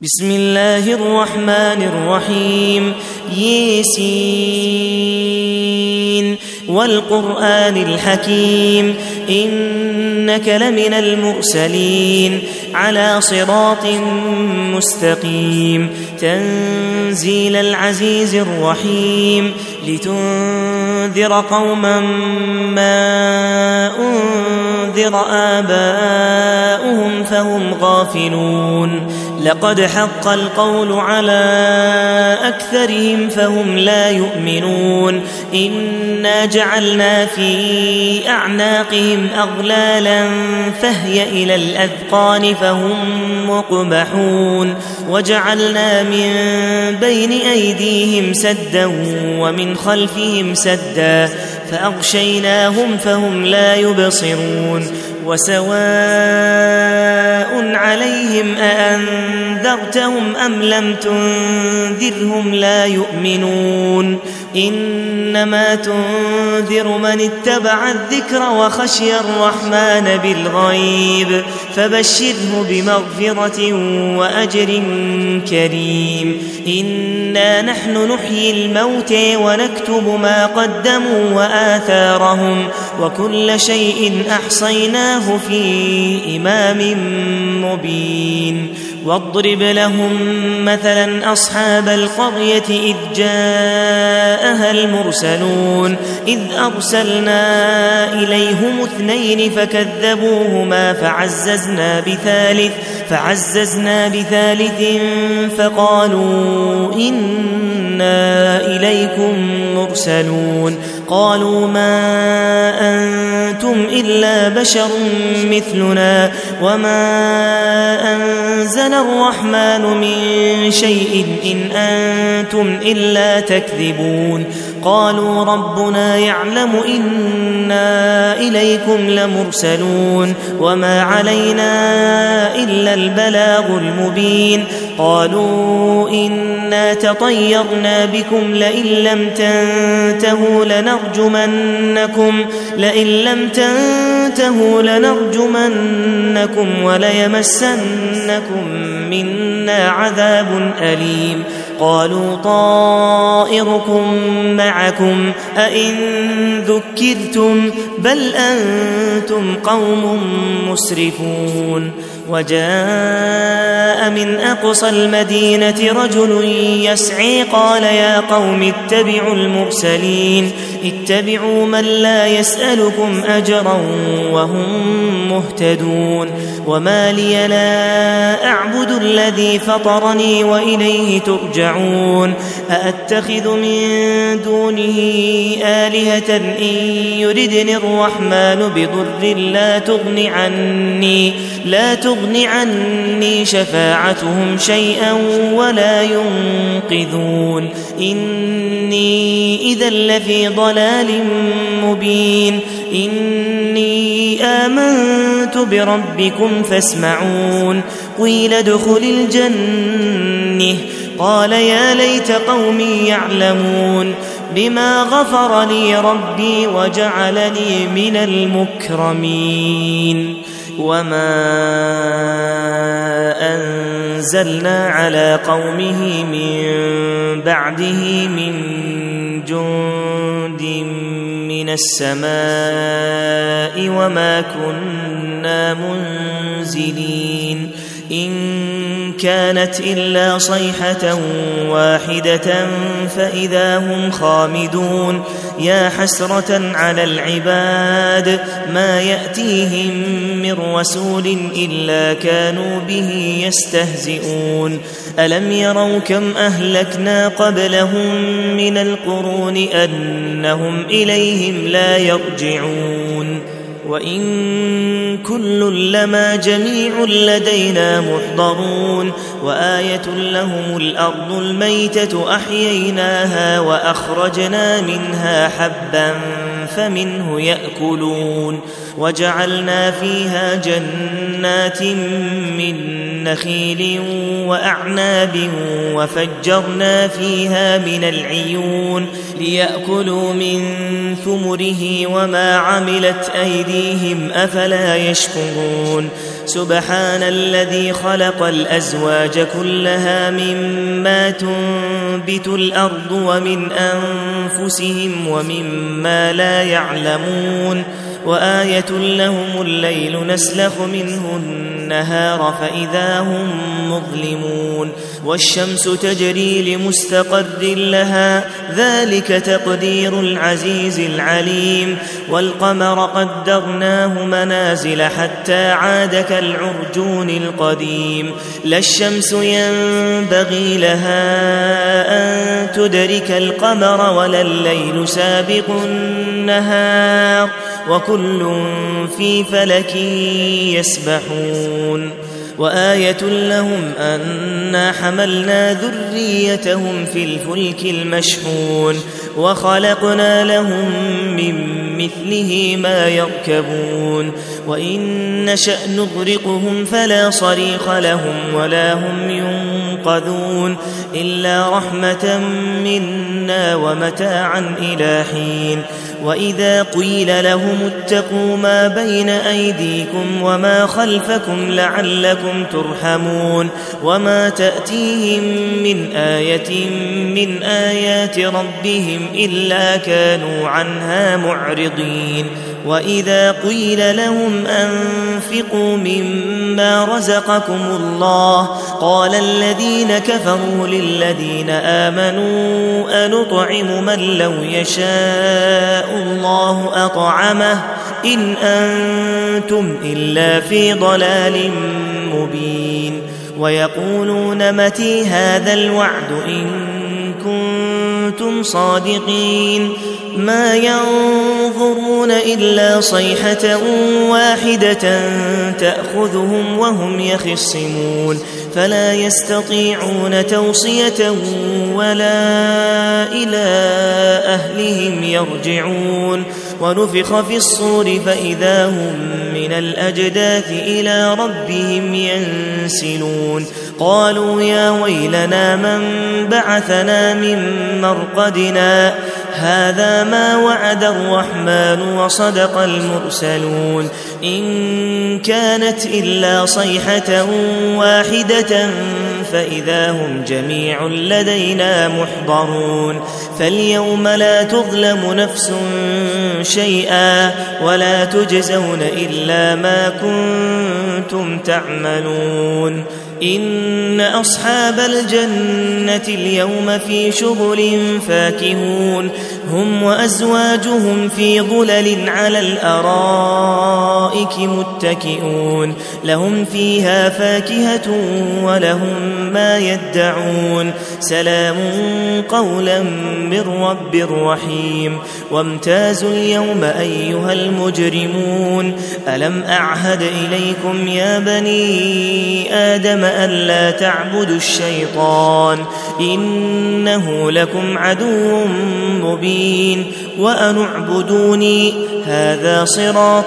بسم الله الرحمن الرحيم ياسين والقرآن الحكيم إنك لمن المرسلين على صراط مستقيم تنزيل العزيز الرحيم لتنذر قوما ما أنذر آباؤهم فهم غافلون لقد حق القول على أكثرهم فهم لا يؤمنون إنا جعلنا في أعناقهم أغلالا فهي إلى الأذقان فهم مقمحون وجعلنا من بين أيديهم سدا ومن خلفهم سدا فأغشيناهم فهم لا يبصرون وسواء عليهم أأنذرتهم أم لم تنذرهم لا يؤمنون إنما تنذر من اتبع الذكر وخشي الرحمن بالغيب فبشره بمغفرة وأجر كريم إنا نحن نحيي الموتى ونكتب ما قدموا وآثارهم وكل شيء أحصيناه في إمام مبين واضرب لهم مثلا أصحاب القرية إذ جاءها المرسلون إذ أرسلنا إليهم 2 فكذبوهما فعززنا بثالث فقالوا إنا إليكم مرسلون قالوا ما أنتم إلا بشر مثلنا وما أنزل الرحمن من شيء إن أنتم إلا تكذبون قالوا ربنا يعلم إنا إليكم لمرسلون وما علينا إلا البلاغ المبين قالوا إنا تطيرنا بكم لئن لم تنتهوا لنرجمنكم وليمسنكم منا عذاب أليم قالوا طائركم معكم أئن ذكرتم بل أنتم قوم مسرفون وجاء من أقصى المدينة رجل يسعي قال يا قوم اتبعوا المرسلين اتبعوا من لا يسألكم أجرا وهم مهتدون وما لي لا أعبد الذي فطرني وإليه ترجعون أأتخذ من دونه آلهة إن يردني الرحمن بضر لا تغن عني شفاعتهم شيئا ولا ينقذون إني إذا لفي ضلال مبين إني آمنت بربكم فاسمعون قيل ادخل الجنة قال يا ليت قومي يعلمون بما غفر لي ربي وجعلني من المكرمين وما أنزلنا على قومه من بعده من جند من السماء وما كنا منزلين إن كانت إلا صيحة واحدة فإذا هم خامدون يا حسرة على العباد ما يأتيهم من رسول إلا كانوا به يستهزئون ألم يروا كم أهلكنا قبلهم من القرون أنهم إليهم لا يرجعون وإن كل لما جميع لدينا محضرون وآية لهم الأرض الميتة أحييناها وأخرجنا منها حبا فمنه يأكلون وجعلنا فيها جنات من نخيل وأعناب وفجرنا فيها من العيون ليأكلوا من ثمره وما عملت أيديهم أفلا يشكرون سبحان الذي خلق الأزواج كلها مما تنبت الأرض ومن أنفسهم ومما لا يعلمون وآية لهم الليل نسلخ منه النهار فإذا هم مظلمون والشمس تجري لمستقر لها ذلك تقدير العزيز العليم والقمر قدرناه منازل حتى عاد كالعرجون القديم لا الشمس ينبغي لها أن تدرك القمر ولا الليل سابق النهار وكل في فلك يسبحون وآية لهم أنا حملنا ذريتهم في الفلك المشحون وخلقنا لهم من مثله ما يركبون وإن نشأ نغرقهم فلا صريخ لهم ولا هم ينقذون إلا رحمة منا ومتاعا إلى حين وإذا قيل لهم اتقوا ما بين أيديكم وما خلفكم لعلكم ترحمون وما تأتيهم من آية من آيات ربهم إلا كانوا عنها معرضين وإذا قيل لهم أنفقوا مما رزقكم الله قال الذين كفروا للذين آمنوا أنطعم من لو يشاء الله أطعمه إن أنتم إلا في ضلال مبين ويقولون متى هذا الوعد إن كنتم صادقين ما ينظرون إلا صيحة واحدة تأخذهم وهم يخصمون فلا يستطيعون توصية ولا إلى أهلهم يرجعون ونفخ في الصور فإذا هم من الأجداث إلى ربهم ينسلون قالوا يا ويلنا من بعثنا من مرقدنا هذا ما وعد الرحمن وصدق المرسلون إن كانت إلا صيحة واحدة فإذا هم جميع لدينا محضرون فاليوم لا تظلم نفس شيئا ولا تجزون إلا ما كنتم تعملون إن أصحاب الجنة اليوم في شغل فاكهون هم وأزواجهم في ظلل على الأرائك متكئون لهم فيها فاكهة ولهم ما يدعون سلام قولا من رب رحيم وامتازوا اليوم أيها المجرمون ألم أعهد إليكم يا بني آدم ألا تعبدوا الشيطان إنه لكم عدو مبين وأن اعبدوني هذا صراط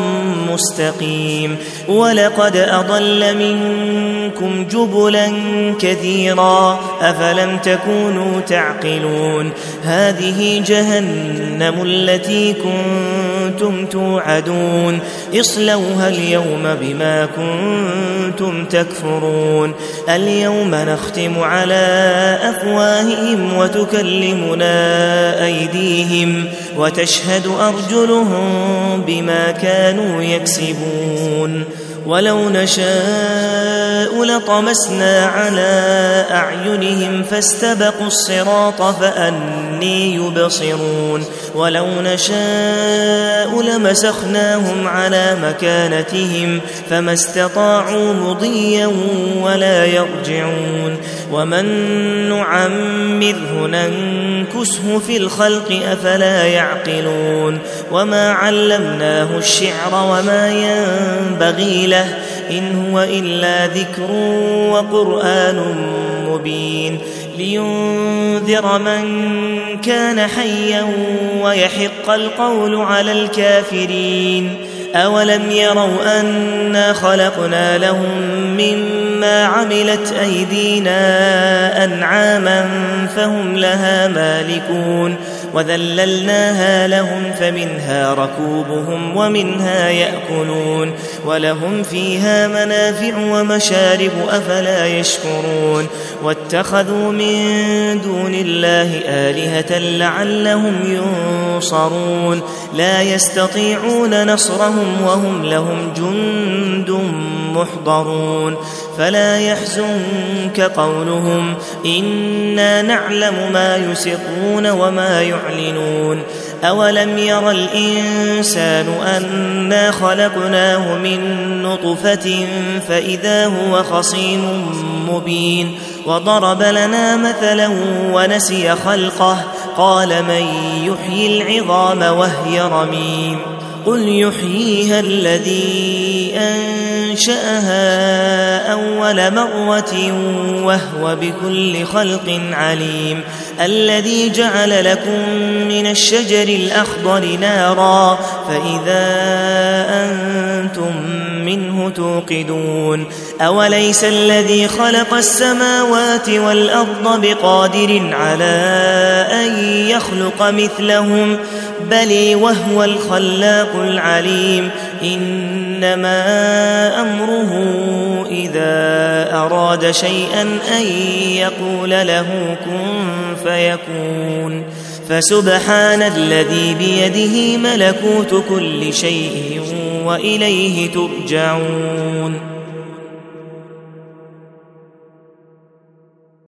مستقيم ولقد أضل منكم جبلا كثيرا أفلم تكونوا تعقلون هذه جهنم التي كنتم توعدون اصلوها اليوم بما كنتم تكفرون اليوم نختم على أفواههم وتكلمنا أيديهم وتشهد أرجلهم بما كانوا يكسبون ولو نشاء لطمسنا على أعينهم فاستبقوا الصراط فأني يبصرون ولو نشاء لمسخناهم على مكانتهم فما استطاعوا مضيا ولا يرجعون ومن نعمره ننكسه في الخلق أفلا يعقلون وما علمناه الشعر وما ينبغي له إن هو إلا ذكر وقرآن مبين لينذر من كان حيا ويحق القول على الكافرين أولم يروا أنا خلقنا لهم مما عملت أيدينا أنعاما فهم لها مالكون وذللناها لهم فمنها ركوبهم ومنها يأكلون ولهم فيها منافع ومشارب أفلا يشكرون واتخذوا من دون الله آلهة لعلهم ينصرون لا يستطيعون نصرهم وهم لهم جند محضرون فلا يحزنك قولهم إنا نعلم ما يسرون وما يعلنون أولم ير الإنسان أنا خلقناه من نطفة فإذا هو خصيم مبين وضرب لنا مثلا ونسي خلقه قال من يحيي العظام وهي رميم قل يحييها الذي أنشأها أول مرة وهو بكل خلق عليم الذي جعل لكم من الشجر الأخضر نارا فإذا أنتم منه توقدون أوليس الذي خلق السماوات والأرض بقادر على أن يخلق مثلهم بل وهو الخلاق العليم إنما أمره إذا أراد شيئا أن يقول له كن فيكون فسبحان الذي بيده ملكوت كل شيء وإليه ترجعون